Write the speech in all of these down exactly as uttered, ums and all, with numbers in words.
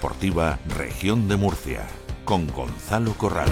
Deportiva Región de Murcia, con Gonzalo Corral.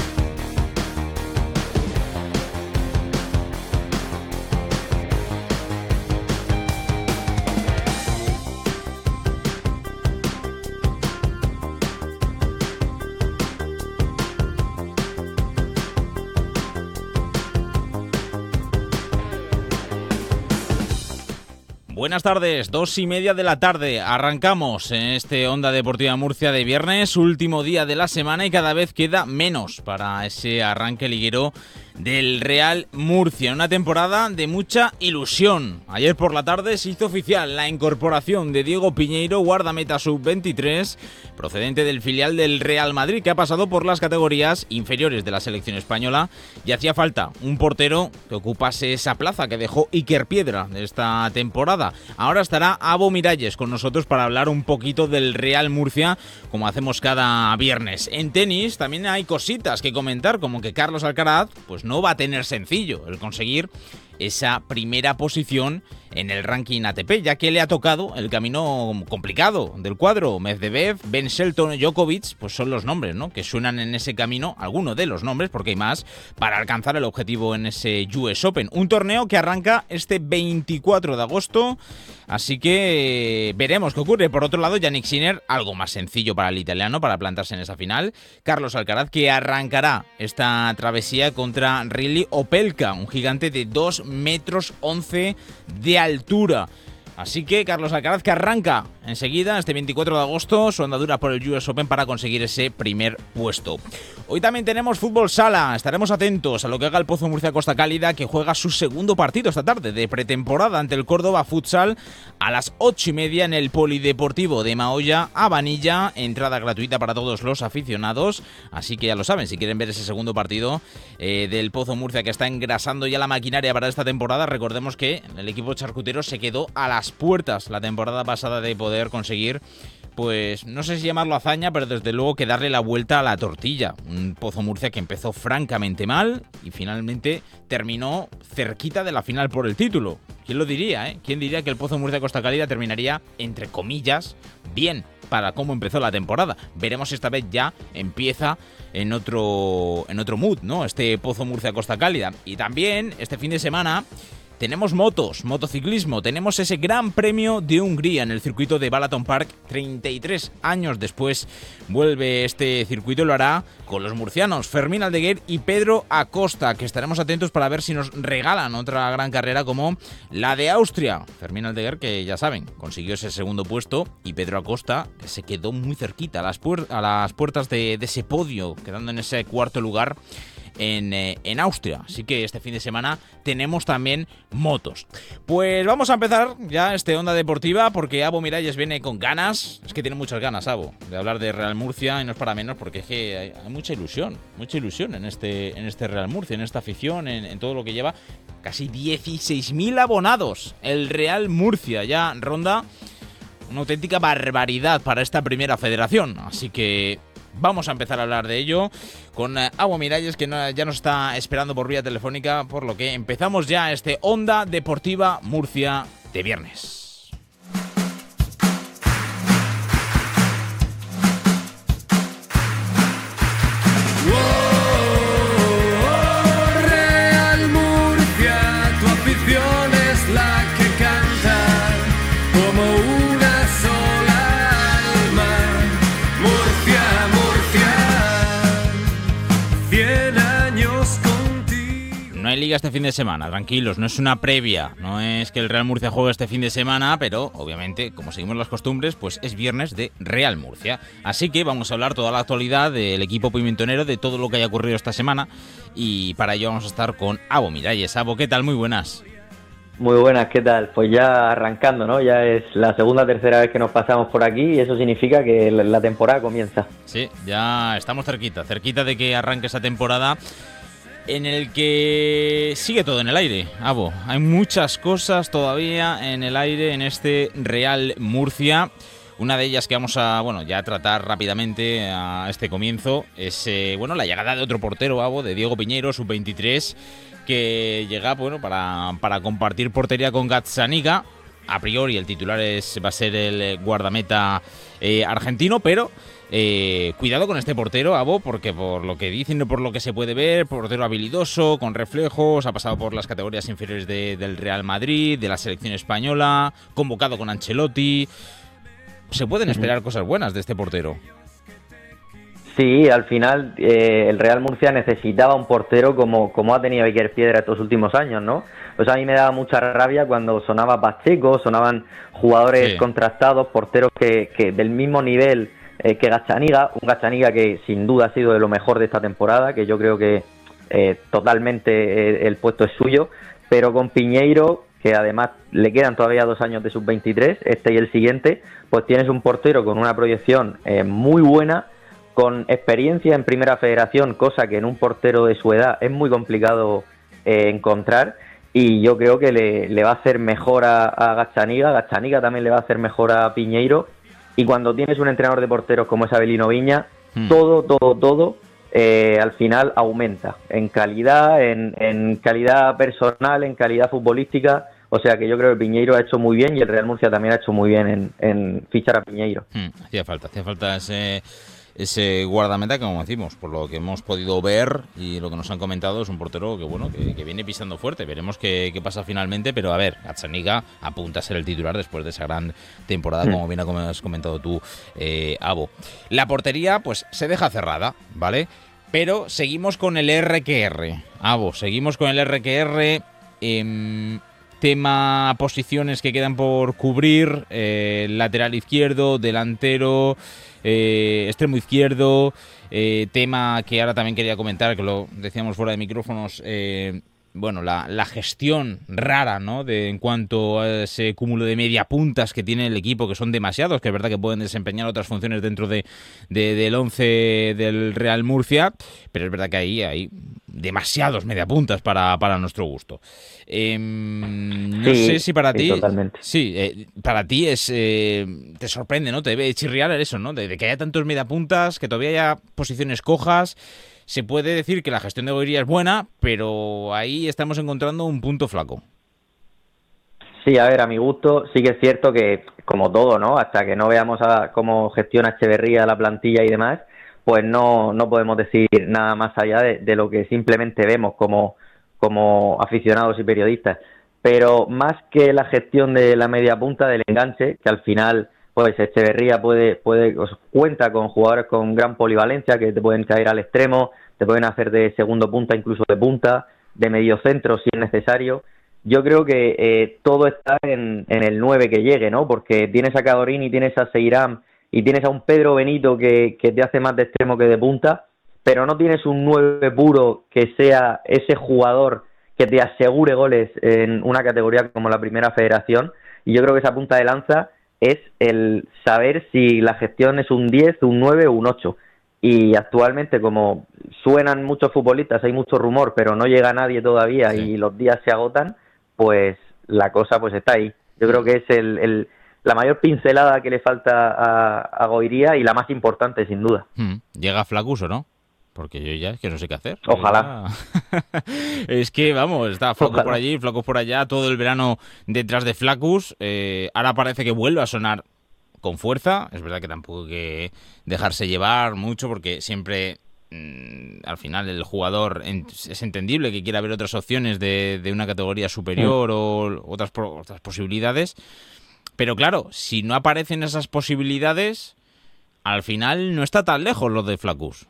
Buenas tardes, dos y media de la tarde. Arrancamos en este Onda Deportiva Murcia de viernes, último día de la semana y cada vez queda menos para ese arranque liguero del Real Murcia. Una temporada de mucha ilusión. Ayer por la tarde se hizo oficial la incorporación de Diego Piñeiro, guardameta sub veintitrés, procedente del filial del Real Madrid, que ha pasado por las categorías inferiores de la selección española, y hacía falta un portero que ocupase esa plaza que dejó Iker Piedra de esta temporada. Ahora estará Abo Miralles con nosotros para hablar un poquito del Real Murcia, como hacemos cada viernes. En tenis también hay cositas que comentar, como que Carlos Alcaraz pues no va a tener sencillo el conseguir esa primera posición en el ranking A T P, ya que le ha tocado el camino complicado del cuadro. Medvedev, Ben Shelton, Djokovic, pues son los nombres, ¿no?, que suenan en ese camino, algunos de los nombres, porque hay más, para alcanzar el objetivo en ese U S Open. Un torneo que arranca este veinticuatro de agosto, así que veremos qué ocurre. Por otro lado, Jannik Sinner, algo más sencillo para el italiano, para plantarse en esa final. Carlos Alcaraz, que arrancará esta travesía contra Riley Opelka, un gigante de dos metros once de altura. Así que Carlos Alcaraz, que arranca enseguida, este veinticuatro de agosto, su andadura por el U S Open para conseguir ese primer puesto. Hoy también tenemos fútbol sala, estaremos atentos a lo que haga el Pozo Murcia Costa Cálida, que juega su segundo partido esta tarde de pretemporada ante el Córdoba Futsal a las ocho y media en el Polideportivo de Mahoya, Abanilla, entrada gratuita para todos los aficionados, así que ya lo saben, si quieren ver ese segundo partido eh, del Pozo Murcia, que está engrasando ya la maquinaria para esta temporada. Recordemos que el equipo charcutero se quedó a las puertas la temporada pasada de poder conseguir, pues no sé si llamarlo hazaña, pero desde luego que darle la vuelta a la tortilla. Un Pozo Murcia que empezó francamente mal y finalmente terminó cerquita de la final por el título. ¿Quién lo diría, eh? ¿Quién diría que el Pozo Murcia Costa Cálida terminaría, entre comillas, bien para cómo empezó la temporada? Veremos si esta vez ya empieza en otro, en otro mood, ¿no?, este Pozo Murcia Costa Cálida. Y también este fin de semana tenemos motos, motociclismo, tenemos ese Gran Premio de Hungría en el circuito de Balaton Park. treinta y tres años después vuelve este circuito y lo hará con los murcianos Fermín Aldeguer y Pedro Acosta, que estaremos atentos para ver si nos regalan otra gran carrera como la de Austria. Fermín Aldeguer, que ya saben, consiguió ese segundo puesto, y Pedro Acosta, que se quedó muy cerquita a las, puer- a las puertas de, de ese podio, quedando en ese cuarto lugar En, eh, en Austria. Así que este fin de semana tenemos también motos. Pues vamos a empezar ya este Onda Deportiva, porque Abo Miralles viene con ganas. Es que tiene muchas ganas, Abo, de hablar de Real Murcia, y no es para menos, porque es que hay, hay mucha ilusión, mucha ilusión en este, en este Real Murcia, en esta afición, en, en todo lo que lleva. Casi dieciséis mil abonados. El Real Murcia ya ronda una auténtica barbaridad para esta primera federación. Así que vamos a empezar a hablar de ello con Abo Miralles, que no, ya nos está esperando por vía telefónica, por lo que empezamos ya este Onda Deportiva Murcia de viernes. No hay liga este fin de semana, tranquilos, no es una previa, no es que el Real Murcia juegue este fin de semana, pero obviamente, como seguimos las costumbres, pues es viernes de Real Murcia. Así que vamos a hablar toda la actualidad del equipo pimentonero, de todo lo que haya ocurrido esta semana, y para ello vamos a estar con Abo Miralles. Abo, ¿qué tal? Muy buenas. Muy buenas, ¿qué tal? Pues ya arrancando, ¿no? Ya es la segunda tercera vez que nos pasamos por aquí y eso significa que la temporada comienza. Sí, ya estamos cerquita, cerquita de que arranque esa temporada, en el que sigue todo en el aire, Abo. Hay muchas cosas todavía en el aire en este Real Murcia. Una de ellas que vamos a, bueno, ya tratar rápidamente a este comienzo es, eh, bueno, la llegada de otro portero, Abo, de Diego Piñeiro, sub veintitrés, que llega, bueno, para, para compartir portería con Gazzaniga. a priori el titular es va a ser el guardameta eh, argentino, pero eh, cuidado con este portero, Abo, porque por lo que dicen, por lo que se puede ver, portero habilidoso, con reflejos, ha pasado por las categorías inferiores de, del Real Madrid, de la selección española, convocado con Ancelotti. Se pueden esperar cosas buenas de este portero. Sí, al final eh, el Real Murcia necesitaba un portero como, como ha tenido Iker Piedra estos últimos años, ¿no? Pues a mí me daba mucha rabia cuando sonaba Pacheco, sonaban jugadores sí. contrastados, porteros que, que del mismo nivel eh, que Gazzaniga, un Gazzaniga que sin duda ha sido de lo mejor de esta temporada, que yo creo que eh, totalmente eh, el puesto es suyo, pero con Piñeiro, que además le quedan todavía dos años de sub veintitrés, este y el siguiente, pues tienes un portero con una proyección eh, muy buena, con experiencia en Primera Federación, cosa que en un portero de su edad es muy complicado eh, encontrar, y yo creo que le, le va a hacer mejor a, a Gazzaniga, Gazzaniga también le va a hacer mejor a Piñeiro, y cuando tienes un entrenador de porteros como es Avelino Viña, hmm. todo, todo, todo, eh, al final aumenta, en calidad, en, en calidad personal, en calidad futbolística. O sea que yo creo que Piñeiro ha hecho muy bien y el Real Murcia también ha hecho muy bien en, en fichar a Piñeiro. Hmm, hacía falta, hacía falta ese... ese guardameta que, como decimos, por lo que hemos podido ver y lo que nos han comentado, es un portero que bueno que, que viene pisando fuerte. Veremos qué, qué pasa finalmente, pero a ver, Gazzaniga apunta a ser el titular después de esa gran temporada, como bien has comentado tú, eh, Abo. La portería, pues, se deja cerrada, ¿vale? Pero seguimos con el R que R. Abo, seguimos con el R que R. Eh, tema posiciones que quedan por cubrir, eh, lateral izquierdo, delantero, eh, extremo izquierdo, eh, tema que ahora también quería comentar, que lo decíamos fuera de micrófonos, eh, bueno, la, la gestión rara, ¿no?, de en cuanto a ese cúmulo de mediapuntas que tiene el equipo, que son demasiados, que es verdad que pueden desempeñar otras funciones dentro de, de del once del Real Murcia, pero es verdad que ahí hay demasiados mediapuntas para, para nuestro gusto. Eh, no sí, sé si para sí, ti... Totalmente. Sí, eh, para ti es eh, te sorprende, ¿no? Te debe chirriar eso, ¿no? De, de que haya tantos mediapuntas, que todavía haya posiciones cojas. Se puede decir que la gestión de Goiría es buena, pero ahí estamos encontrando un punto flaco. Sí, a ver, a mi gusto sí que es cierto que, como todo, ¿no?, hasta que no veamos a cómo gestiona Echeverría la plantilla y demás, pues no, no podemos decir nada más allá de, de lo que simplemente vemos como, como aficionados y periodistas. Pero más que la gestión de la media punta, del enganche, que al final pues Echeverría puede, puede pues, cuenta con jugadores con gran polivalencia, que te pueden caer al extremo, te pueden hacer de segundo punta, incluso de punta, de medio centro si es necesario. Yo creo que eh, todo está en, en el nueve que llegue, ¿no? Porque tienes a Cadorini, tienes a Seiram y tienes a un Pedro Benito que, que te hace más de extremo que de punta, pero no tienes un nueve puro que sea ese jugador que te asegure goles en una categoría como la Primera Federación. Y yo creo que esa punta de lanza es el saber si la gestión es un diez, un nueve o un ocho. Y actualmente, como suenan muchos futbolistas, hay mucho rumor, pero no llega nadie todavía, sí, y los días se agotan, pues la cosa pues está ahí. Yo creo que es el, el la mayor pincelada que le falta a, a Goiría y la más importante, sin duda. Hmm. ¿Llega Flaccus o no? Porque yo ya es que no sé qué hacer. Ojalá. Ya... es que, vamos, está Flaccus por allí, Flaccus por allá, todo el verano detrás de Flaccus. Eh, ahora parece que vuelve a sonar con fuerza. Es verdad que tampoco hay que dejarse llevar mucho, porque siempre, mmm, al final, el jugador en, es entendible que quiera ver otras opciones de, de una categoría superior, sí, o otras, otras posibilidades. Pero claro, si no aparecen esas posibilidades, al final no está tan lejos lo de Flaccus.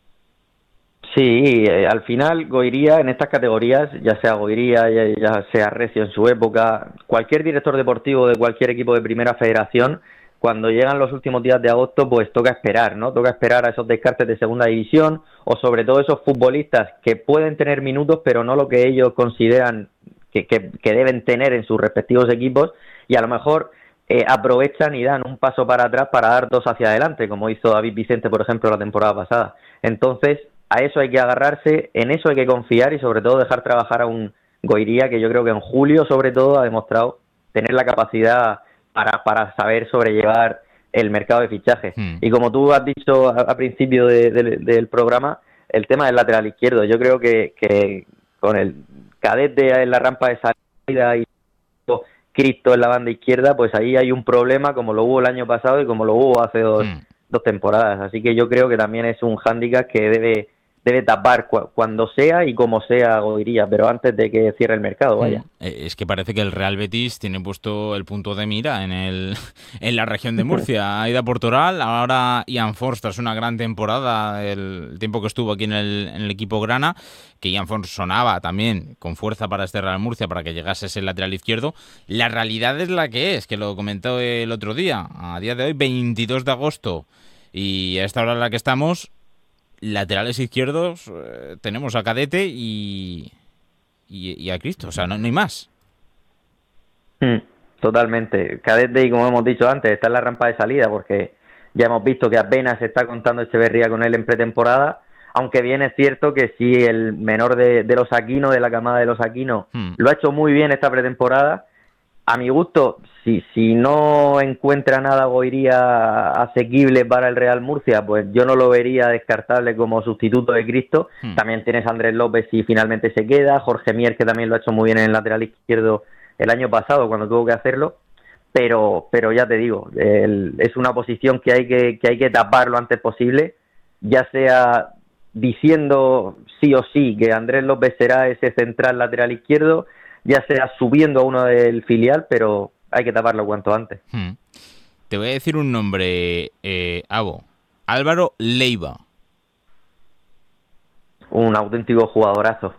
Sí, eh, al final Goiría en estas categorías, ya sea Goiría, ya, ya sea Recio en su época, cualquier director deportivo de cualquier equipo de Primera Federación, cuando llegan los últimos días de agosto, pues toca esperar, ¿no? Toca esperar a esos descartes de Segunda División, o sobre todo esos futbolistas que pueden tener minutos, pero no lo que ellos consideran que, que, que deben tener en sus respectivos equipos, y a lo mejor eh, aprovechan y dan un paso para atrás para dar dos hacia adelante, como hizo David Vicente, por ejemplo, la temporada pasada. Entonces, a eso hay que agarrarse, en eso hay que confiar y sobre todo dejar trabajar a un Goiría que yo creo que en julio sobre todo ha demostrado tener la capacidad para, para saber sobrellevar el mercado de fichajes. Mm. Y como tú has dicho a, a principio de, de, del programa, el tema del lateral izquierdo, yo creo que, que con el cadete en la rampa de salida y Cristo en la banda izquierda, pues ahí hay un problema como lo hubo el año pasado y como lo hubo hace dos, mm. dos temporadas. Así que yo creo que también es un hándicap que debe debe tapar cu- cuando sea y como sea Goiría, pero antes de que cierre el mercado, vaya. Es que parece que el Real Betis tiene puesto el punto de mira en el en la región de Murcia. Aida Portoral, ahora Ian Fons, tras una gran temporada, el tiempo que estuvo aquí en el, en el equipo grana, que Ian Fons sonaba también con fuerza para este Real Murcia, para que llegase ese lateral izquierdo. La realidad es la que es, que lo comentó el otro día, a día de hoy, veintidós de agosto, y a esta hora en la que estamos, laterales izquierdos, eh, tenemos a Cadete y, y, y a Cristo, o sea, no, no hay más. Mm, totalmente. Cadete, y como hemos dicho antes, está en la rampa de salida, porque ya hemos visto que apenas se está contando Echeverría con él en pretemporada, aunque bien es cierto que sí, el menor de, de los Aquino, de la camada de los Aquino, mm. lo ha hecho muy bien esta pretemporada. A mi gusto, si, si no encuentra nada Goiría asequible para el Real Murcia, pues yo no lo vería descartable como sustituto de Cristo. Hmm. También tienes a Andrés López si finalmente se queda, Jorge Mier, que también lo ha hecho muy bien en el lateral izquierdo el año pasado cuando tuvo que hacerlo, pero pero ya te digo, el, es una posición que hay que, que hay que tapar lo antes posible, ya sea diciendo sí o sí que Andrés López será ese central lateral izquierdo, ya sea subiendo a uno del filial, pero hay que taparlo cuanto antes. Hmm. Te voy a decir un nombre, eh, Abo. Álvaro Leiva. Un auténtico jugadorazo.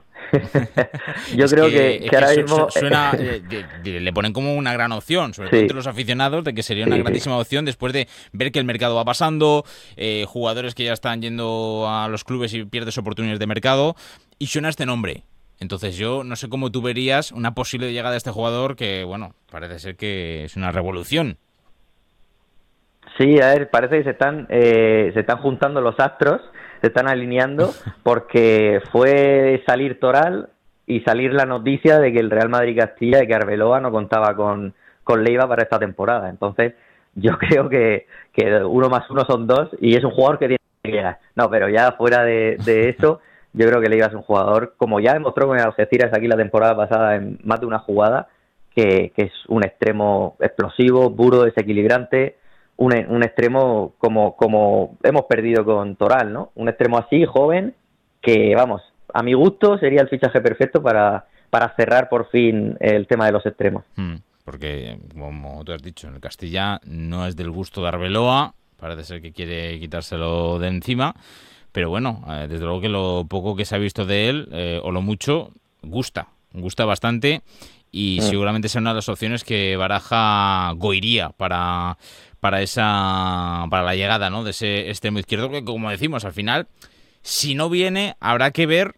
Yo creo que, que, que ahora que mismo... Suena, eh, de, de, le ponen como una gran opción, sobre sí. todo entre los aficionados, de que sería una sí, grandísima sí. opción después de ver que el mercado va pasando, eh, jugadores que ya están yendo a los clubes y pierdes oportunidades de mercado, y suena este nombre. Entonces yo no sé cómo tú verías una posible llegada de este jugador que, bueno, parece ser que es una revolución. Sí, a ver, parece que se están eh, se están juntando los astros, se están alineando, porque fue salir Toral y salir la noticia de que el Real Madrid Castilla, de que Arbeloa no contaba con, con Leiva para esta temporada. Entonces yo creo que, que uno más uno son dos y es un jugador que tiene que llegar. No, pero ya fuera de, de eso... Yo creo que Leiva es un jugador, como ya demostró con el Algeciras aquí la temporada pasada en más de una jugada, que, que es un extremo explosivo, puro, desequilibrante, un, un extremo como, como hemos perdido con Toral, ¿no? Un extremo así, joven, que, vamos, a mi gusto sería el fichaje perfecto para, para cerrar por fin el tema de los extremos. Hmm, porque, como tú has dicho, en el Castilla no es del gusto de Arbeloa, parece ser que quiere quitárselo de encima. Pero bueno, eh, desde luego que lo poco que se ha visto de él, eh, o lo mucho, gusta, gusta bastante y mm. seguramente sea una de las opciones que baraja Goiría para, para esa para la llegada, ¿no?, de ese extremo izquierdo, que como decimos, al final, si no viene, habrá que ver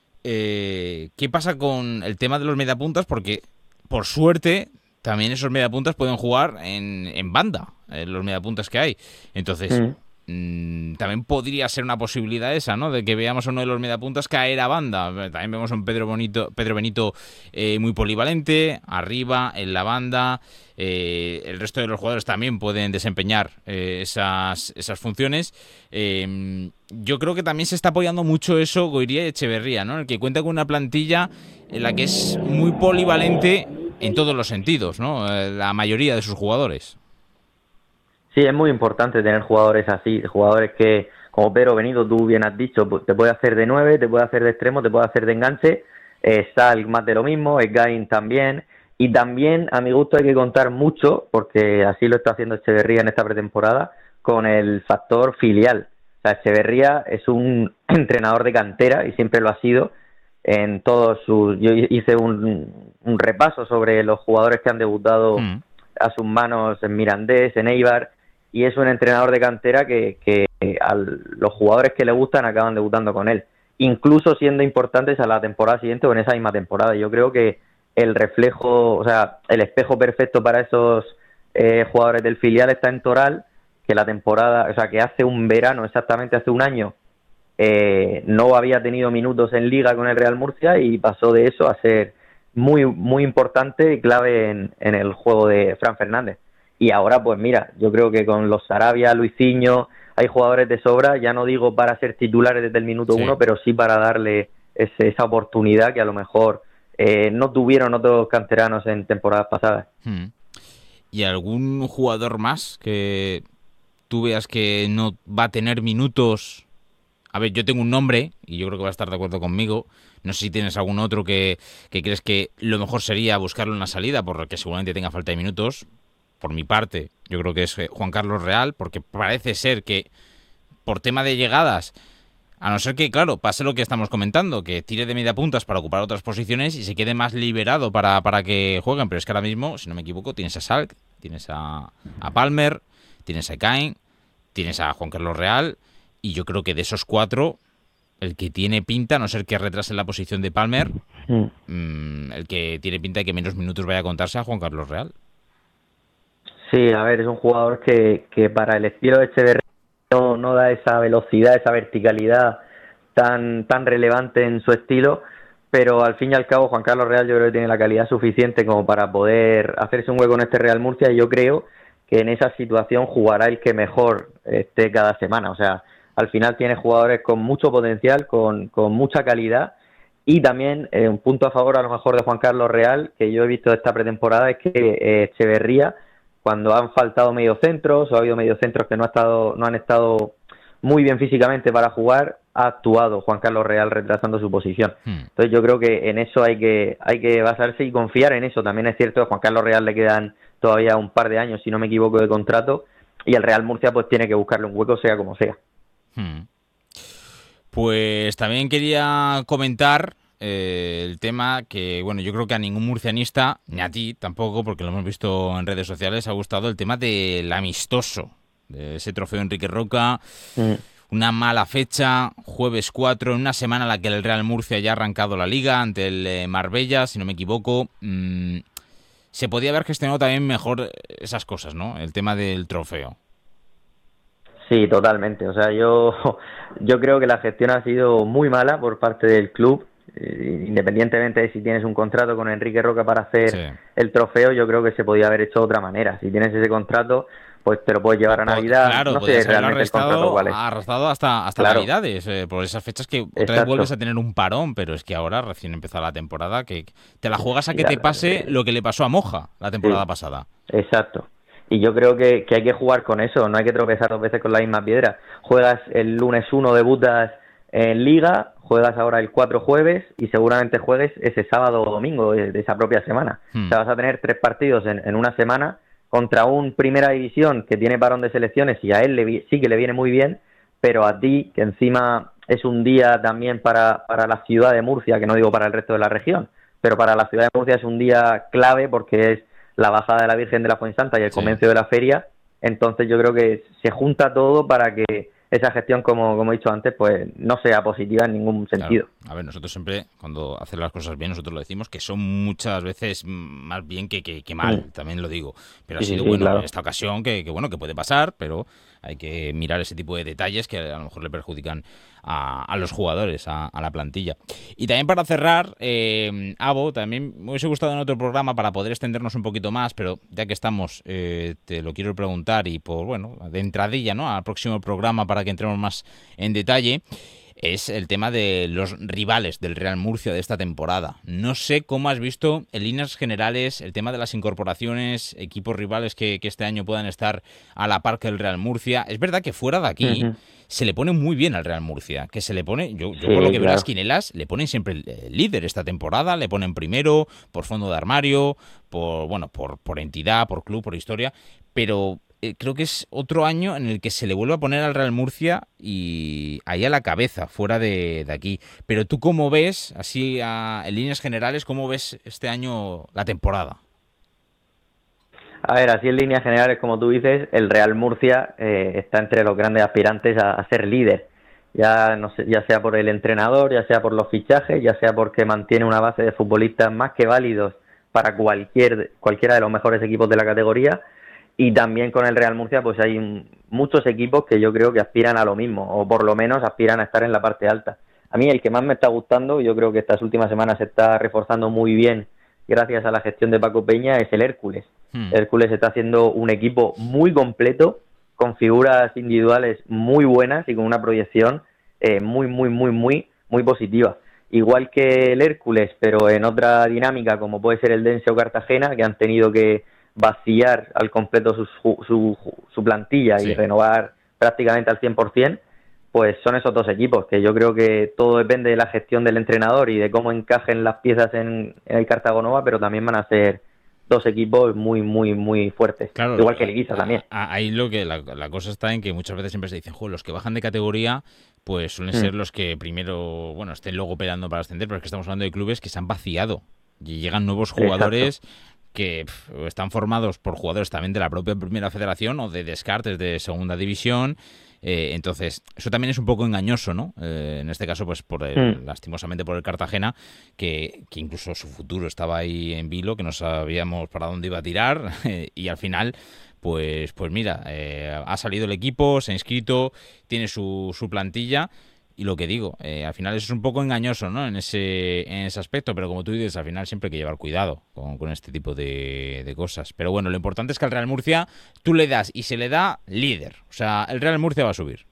eh, qué pasa con el tema de los mediapuntas, porque por suerte también esos mediapuntas pueden jugar en, en banda, eh, los mediapuntas que hay. Entonces... Mm. también podría ser una posibilidad esa, ¿no?, de que veamos a uno de los mediapuntas caer a banda. También vemos a un Pedro Bonito, Pedro Benito eh, muy polivalente, arriba, en la banda. Eh, el resto de los jugadores también pueden desempeñar eh, esas, esas funciones. Eh, yo creo que también se está apoyando mucho eso Goiría y Echeverría, ¿no?, el que cuenta con una plantilla en la que es muy polivalente en todos los sentidos, ¿no?, eh, la mayoría de sus jugadores. Sí, es muy importante tener jugadores así, jugadores que, como Pedro Benito, tú bien has dicho, te puede hacer de nueve, te puede hacer de extremo, te puede hacer de enganche, eh, Sal más de lo mismo, Gain también, y también a mi gusto hay que contar mucho, porque así lo está haciendo Echeverría en esta pretemporada, con el factor filial. O sea, Echeverría es un entrenador de cantera y siempre lo ha sido en todos sus... Yo hice un, un repaso sobre los jugadores que han debutado mm. a sus manos en Mirandés, en Eibar, y es un entrenador de cantera que, que a los jugadores que le gustan acaban debutando con él, incluso siendo importantes a la temporada siguiente o en esa misma temporada. Yo creo que el reflejo, o sea, el espejo perfecto para esos eh, jugadores del filial está en Toral, que la temporada, o sea, que hace un verano, exactamente hace un año, eh, no había tenido minutos en Liga con el Real Murcia y pasó de eso a ser muy muy importante y clave en, en el juego de Fran Fernández. Y ahora, pues mira, yo creo que con los Sarabia, Luisinho, hay jugadores de sobra, ya no digo para ser titulares desde el minuto sí. uno, pero sí para darle ese, esa oportunidad que a lo mejor eh, no tuvieron otros canteranos en temporadas pasadas. Hmm. ¿Y algún jugador más que tú veas que no va a tener minutos? A ver, yo tengo un nombre y yo creo que va a estar de acuerdo conmigo. No sé si tienes algún otro que, que crees que lo mejor sería buscarle una salida, porque seguramente tenga falta de minutos. Por mi parte, yo creo que es Juan Carlos Real, porque parece ser que por tema de llegadas, a no ser que, claro, pase lo que estamos comentando, que tire de media puntas para ocupar otras posiciones y se quede más liberado para, para que jueguen. Pero es que ahora mismo, si no me equivoco, tienes a Salk, tienes a, a Palmer, tienes a Cain, tienes a Juan Carlos Real, y yo creo que de esos cuatro, el que tiene pinta, a no ser que retrase la posición de Palmer, mm. mmm, el que tiene pinta de que menos minutos vaya a contarse a Juan Carlos Real. Sí, a ver, es un jugador que, que para el estilo de Echeverría no, no da esa velocidad, esa verticalidad tan, tan relevante en su estilo, pero al fin y al cabo Juan Carlos Real yo creo que tiene la calidad suficiente como para poder hacerse un hueco en este Real Murcia, y yo creo que en esa situación jugará el que mejor esté cada semana. O sea, al final tiene jugadores con mucho potencial, con, con mucha calidad, y también eh, un punto a favor a lo mejor de Juan Carlos Real, que yo he visto esta pretemporada, es que eh, Echeverría, cuando han faltado mediocentros o ha habido mediocentros que no, ha estado, no han estado muy bien físicamente para jugar, ha actuado Juan Carlos Real retrasando su posición. Hmm. Entonces yo creo que en eso hay que hay que basarse y confiar en eso. También es cierto que a Juan Carlos Real le quedan todavía un par de años, si no me equivoco, de contrato, y el Real Murcia pues tiene que buscarle un hueco sea como sea. Hmm. Pues también quería comentar eh, el tema que, bueno, yo creo que a ningún murcianista, ni a ti tampoco, porque lo hemos visto en redes sociales, ha gustado el tema del amistoso, de ese trofeo Enrique Roca. Mm. Una mala fecha, jueves cuatro, en una semana en la que el Real Murcia ya ha arrancado la Liga ante el eh, Marbella, si no me equivoco. Mmm, se podía haber gestionado también mejor esas cosas, ¿no? El tema del trofeo. Sí, totalmente. O sea, yo, yo creo que la gestión ha sido muy mala por parte del club. Eh, independientemente de si tienes un contrato con Enrique Roca para hacer sí. el trofeo, yo creo que se podía haber hecho de otra manera. Si tienes ese contrato, pues te lo puedes llevar a Navidad. Claro, no sé realmente arrestado, el contrato cuál es. arrastrado hasta, hasta claro. Navidades, eh, por esas fechas que otra Exacto. vez vuelves a tener un parón, pero es que ahora, recién empezada la temporada, que te la juegas a que te pase lo que le pasó a Moja la temporada sí. pasada. Exacto. Y yo creo que, que hay que jugar con eso, no hay que tropezar dos veces con la misma piedra. Juegas el lunes uno, debutas en Liga, juegas ahora el cuatro jueves y seguramente juegues ese sábado o domingo de, de esa propia semana. Hmm. O sea, vas a tener tres partidos en, en una semana contra un Primera División que tiene parón de selecciones y a él le, sí que le viene muy bien, pero a ti, que encima es un día también para, para la ciudad de Murcia, que no digo para el resto de la región, pero para la ciudad de Murcia es un día clave porque es la bajada de la Virgen de la Fuensanta y el sí. comienzo de la feria. Entonces yo creo que se junta todo para que esa gestión, como, como he dicho antes, pues no sea positiva en ningún sentido. Claro. A ver, nosotros siempre, cuando hacen las cosas bien, nosotros lo decimos, que son muchas veces más bien que, que, que mal, sí. también lo digo. Pero sí, ha sido sí, bueno claro. en esta ocasión, que, que bueno, que puede pasar, pero hay que mirar ese tipo de detalles que a lo mejor le perjudican a, a los jugadores, a, a la plantilla. Y también para cerrar, eh, Abo, también me hubiese gustado en otro programa para poder extendernos un poquito más, pero ya que estamos, eh, te lo quiero preguntar y por, bueno, de entradilla, ¿no?, al próximo programa para que entremos más en detalle, es el tema de los rivales del Real Murcia de esta temporada. No sé cómo has visto en líneas generales el tema de las incorporaciones, equipos rivales que, que este año puedan estar a la par que el Real Murcia. Es verdad que fuera de aquí uh-huh. se le pone muy bien al Real Murcia, que se le pone, yo, yo sí, por lo que claro. veo las quinelas, le ponen siempre el, el líder esta temporada, le ponen primero, por fondo de armario, por bueno, por, por entidad, por club, por historia, pero creo que es otro año en el que se le vuelve a poner al Real Murcia y ahí a la cabeza, fuera de, de aquí. Pero tú, ¿cómo ves, así a, en líneas generales, cómo ves este año la temporada? A ver, así en líneas generales, como tú dices, el Real Murcia eh, está entre los grandes aspirantes a, a ser líder. Ya, no sé, ya sea por el entrenador, ya sea por los fichajes, ya sea porque mantiene una base de futbolistas más que válidos para cualquier cualquiera de los mejores equipos de la categoría. Y también con el Real Murcia pues hay un, muchos equipos que yo creo que aspiran a lo mismo, o por lo menos aspiran a estar en la parte alta. A mí el que más me está gustando, yo creo que estas últimas semanas se está reforzando muy bien gracias a la gestión de Paco Peña, es el Hércules. Hmm. Hércules está haciendo un equipo muy completo, con figuras individuales muy buenas y con una proyección eh, muy, muy, muy, muy, muy positiva. igual que el Hércules, pero en otra dinámica como puede ser el Dense o Cartagena, que han tenido que vaciar al completo su, su, su plantilla sí. y renovar prácticamente al cien por ciento, pues son esos dos equipos, que yo creo que todo depende de la gestión del entrenador y de cómo encajen las piezas en, en el Cartagonova, pero también van a ser dos equipos muy, muy, muy fuertes. Claro, igual que el Ibiza también. Ahí lo que la, la cosa está en que muchas veces siempre se dicen, los que bajan de categoría pues suelen mm. ser los que primero, bueno, estén luego peleando para ascender, pero es que estamos hablando de clubes que se han vaciado y llegan nuevos jugadores. Exacto. Que pff, están formados por jugadores también de la propia Primera Federación o de descartes de Segunda División. Eh, entonces, eso también es un poco engañoso, ¿no? Eh, en este caso, pues por el, mm. lastimosamente por el Cartagena, que, que incluso su futuro estaba ahí en vilo, que no sabíamos para dónde iba a tirar, eh, y al final, pues, pues mira, eh, ha salido el equipo, se ha inscrito, tiene su, su plantilla. Y lo que digo, eh, al final eso es un poco engañoso, ¿no? En ese en ese aspecto, pero como tú dices, al final siempre hay que llevar cuidado con, con este tipo de, de cosas. Pero bueno, lo importante es que al Real Murcia tú le das y se le da líder. O sea, el Real Murcia va a subir.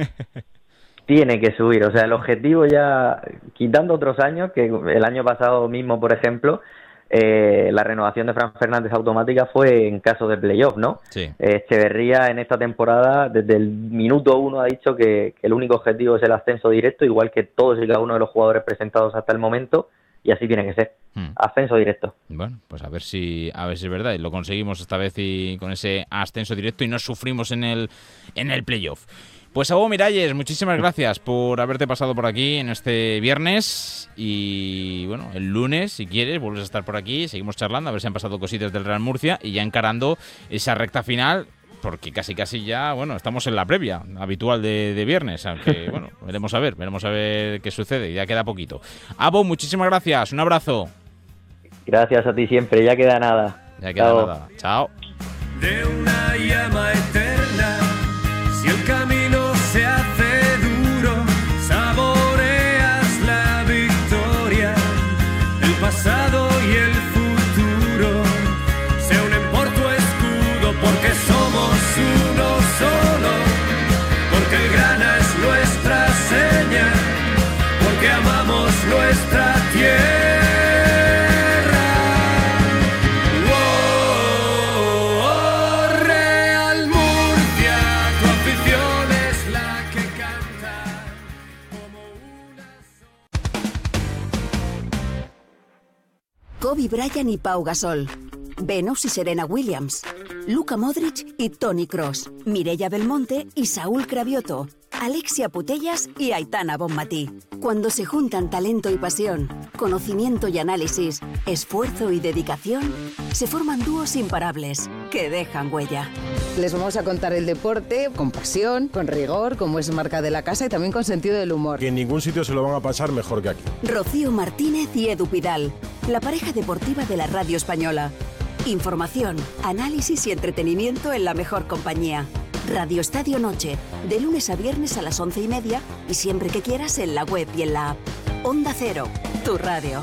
Tiene que subir, o sea, el objetivo ya, quitando otros años, que el año pasado mismo, por ejemplo, eh, la renovación de Fran Fernández automática fue en caso de playoff, ¿no? Sí. Echeverría en esta temporada, desde el minuto uno, ha dicho que, que el único objetivo es el ascenso directo, igual que todos y cada uno de los jugadores presentados hasta el momento, y así tiene que ser. Hmm. Ascenso directo. Bueno, pues a ver si a ver si es verdad y lo conseguimos esta vez y con ese ascenso directo y no sufrimos en el en el playoff. Pues Abo Miralles, muchísimas gracias por haberte pasado por aquí en este viernes y bueno, el lunes, si quieres, vuelves a estar por aquí, seguimos charlando, a ver si han pasado cositas del Real Murcia y ya encarando esa recta final, porque casi casi ya, bueno, estamos en la previa habitual de, de viernes, aunque bueno, veremos a ver, veremos a ver qué sucede, ya queda poquito. Abo, muchísimas gracias, un abrazo. Gracias a ti siempre, ya queda nada. Ya queda Chao. nada, chao. De una llama eterna, si el camino se hace duro, saboreas la victoria, el pasado y el futuro se unen por tu escudo, porque somos uno solo, porque el grana es nuestra seña, porque amamos nuestra tierra. Kobe Bryant y Pau Gasol, Venus y Serena Williams, Luka Modric y Toni Kroos, Mireia Belmonte y Saúl Cravioto, Alexia Putellas y Aitana Bonmatí. Cuando se juntan talento y pasión, conocimiento y análisis, esfuerzo y dedicación, se forman dúos imparables que dejan huella. Les vamos a contar el deporte con pasión, con rigor, como es marca de la casa y también con sentido del humor. Que en ningún sitio se lo van a pasar mejor que aquí. Rocío Martínez y Edu Pidal, la pareja deportiva de la radio española. Información, análisis y entretenimiento en la mejor compañía. Radio Estadio Noche, de lunes a viernes a las once y media y siempre que quieras en la web y en la app. Onda Cero, tu radio.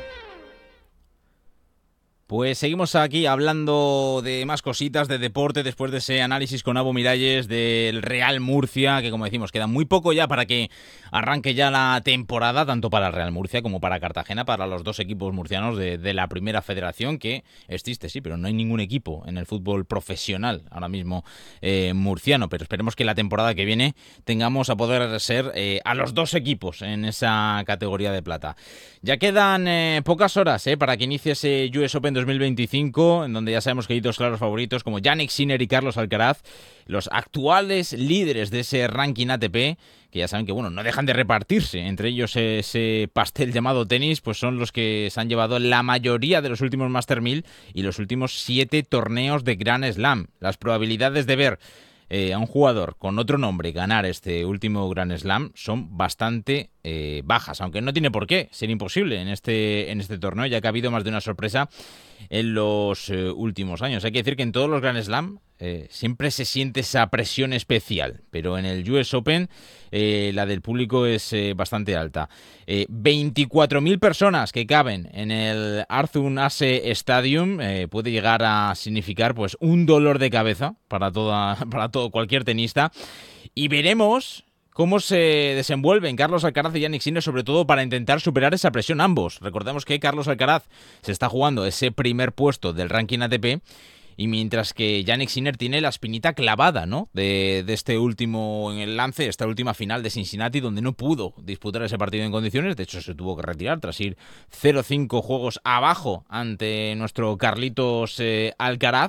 Pues seguimos aquí hablando de más cositas de deporte después de ese análisis con Abo Miralles del Real Murcia, que como decimos queda muy poco ya para que arranque ya la temporada, tanto para el Real Murcia como para Cartagena, para los dos equipos murcianos de, de la Primera Federación, que es triste, sí, pero no hay ningún equipo en el fútbol profesional ahora mismo eh, murciano, pero esperemos que la temporada que viene tengamos a poder ser eh, a los dos equipos en esa categoría de plata. Ya quedan eh, pocas horas eh, para que inicie ese U S Open dos mil veinticinco, en donde ya sabemos que hay dos claros favoritos como Jannik Sinner y Carlos Alcaraz, los actuales líderes de ese ranking A T P, que ya saben que bueno, no dejan de repartirse entre ellos ese pastel llamado tenis, pues son los que se han llevado la mayoría de los últimos Master mil y los últimos siete torneos de Grand Slam. Las probabilidades de ver Eh, a un jugador con otro nombre ganar este último Grand Slam son bastante eh, bajas, aunque no tiene por qué ser imposible en este en este torneo, ya que ha habido más de una sorpresa en los eh, últimos años. Hay que decir que en todos los Grand Slam eh, siempre se siente esa presión especial, pero en el U S Open eh, la del público es eh, bastante alta. Eh, veinticuatro mil personas que caben en el Arthur Ashe Stadium eh, puede llegar a significar pues un dolor de cabeza para toda para todo cualquier tenista, y veremos cómo se desenvuelven Carlos Alcaraz y Jannik Sinner, sobre todo para intentar superar esa presión ambos. Recordemos que Carlos Alcaraz se está jugando ese primer puesto del ranking A T P, y mientras que Jannik Sinner tiene la espinita clavada, ¿no?, de, de este último en el lance, esta última final de Cincinnati, donde no pudo disputar ese partido en condiciones. De hecho, se tuvo que retirar tras ir cero cinco juegos abajo ante nuestro Carlitos eh, Alcaraz.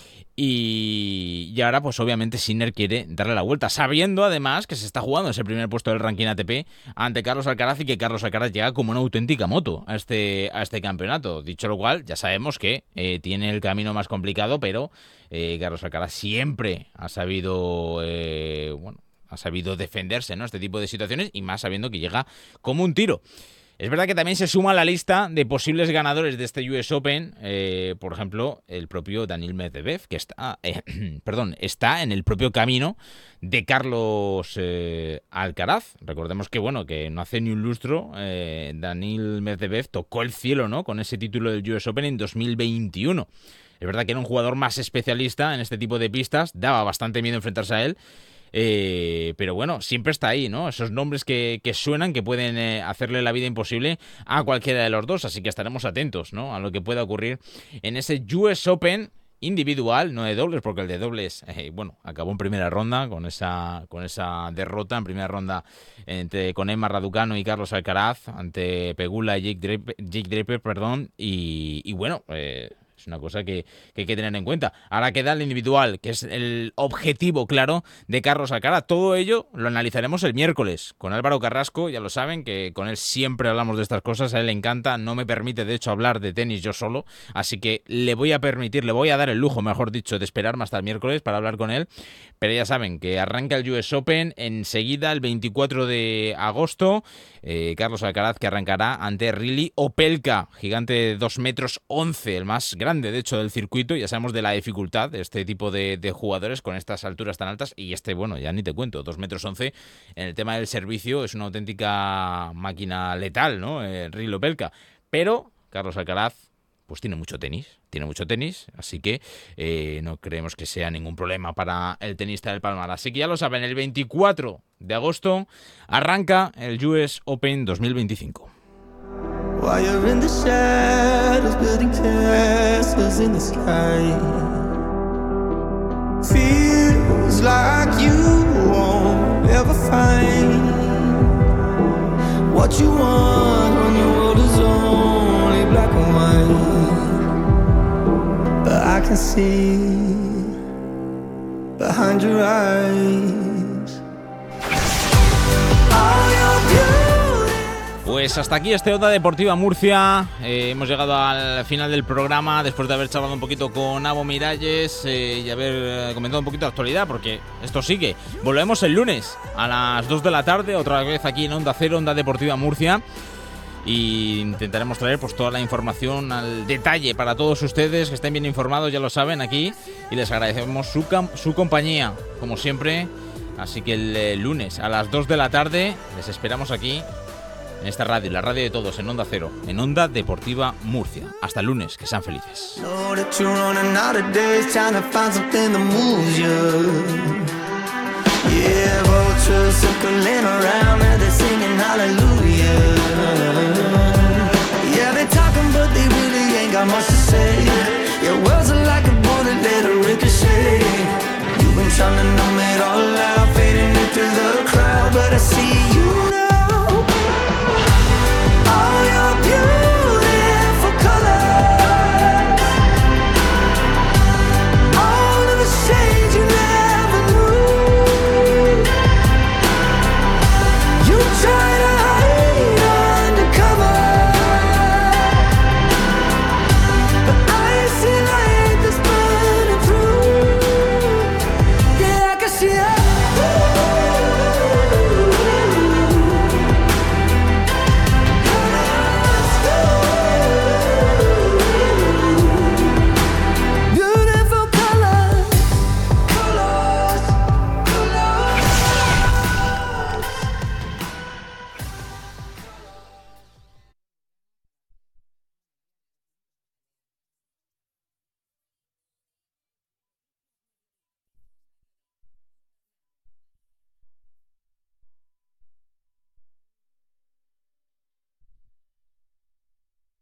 Y, y ahora, pues obviamente Sinner quiere darle la vuelta, sabiendo además que se está jugando ese primer puesto del ranking A T P ante Carlos Alcaraz, y que Carlos Alcaraz llega como una auténtica moto a este, a este campeonato. Dicho lo cual, ya sabemos que eh, tiene el camino más complicado, pero eh, Carlos Alcaraz siempre ha sabido, eh, bueno, ha sabido defenderse, ¿no?, este tipo de situaciones, y más sabiendo que llega como un tiro. Es verdad que también se suma a la lista de posibles ganadores de este U S Open, eh, por ejemplo, el propio Daniil Medvedev, que está, eh, perdón, está en el propio camino de Carlos eh, Alcaraz. Recordemos que, bueno, que no hace ni un lustro, eh, Daniil Medvedev tocó el cielo, ¿no?, con ese título del U S Open en dos mil veintiuno. Es verdad que era un jugador más especialista en este tipo de pistas, daba bastante miedo enfrentarse a él. Eh, pero bueno, siempre está ahí, ¿no? Esos nombres que, que suenan, que pueden eh, hacerle la vida imposible a cualquiera de los dos, así que estaremos atentos, ¿no?, a lo que pueda ocurrir en ese U S Open individual, no de dobles, porque el de dobles, eh, bueno, acabó en primera ronda con esa con esa derrota en primera ronda entre con Emma Raducanu y Carlos Alcaraz ante Pegula y Jake Draper, Jake Draper perdón, y, y bueno, eh, es una cosa que, que hay que tener en cuenta. Ahora queda el individual, que es el objetivo claro de Carlos Alcaraz. Todo ello lo analizaremos el miércoles con Álvaro Carrasco. Ya lo saben, que con él siempre hablamos de estas cosas. A él le encanta, no me permite de hecho hablar de tenis yo solo. Así que le voy a permitir, le voy a dar el lujo, mejor dicho, de esperarme hasta el miércoles para hablar con él. Pero ya saben que arranca el U S Open enseguida, el veinticuatro de agosto. Eh, Carlos Alcaraz, que arrancará ante Riley Opelka, gigante de dos metros once, el más grande de hecho del circuito. Ya sabemos de la dificultad de este tipo de, de jugadores con estas alturas tan altas, y este, bueno, ya ni te cuento, dos metros once en el tema del servicio, es una auténtica máquina letal, ¿no?, eh, Riley Opelka. Pero Carlos Alcaraz pues tiene mucho tenis, tiene mucho tenis, así que eh, no creemos que sea ningún problema para el tenista del Palmar. Así que ya lo saben, el veinticuatro de agosto arranca el U S Open dos mil veinticinco. While you're in the shadows, building castles in the sky, feels like you won't ever find what you want when your world is only black and white. But I can see behind your eyes all your beauty. Pues hasta aquí este Onda Deportiva Murcia. Eh, hemos llegado al final del programa después de haber charlado un poquito con Abo Miralles eh, y haber eh, comentado un poquito de actualidad, porque esto sigue. Volvemos el lunes a las dos de la tarde, otra vez aquí en Onda Cero, Onda Deportiva Murcia. Y intentaremos traer pues toda la información al detalle para todos ustedes, que estén bien informados, ya lo saben, aquí. Y les agradecemos su, su compañía, como siempre. Así que el eh, lunes a las dos de la tarde les esperamos aquí en esta radio, la radio de todos, en Onda Cero, en Onda Deportiva Murcia. Hasta el lunes, que sean felices. Trying to numb it all out.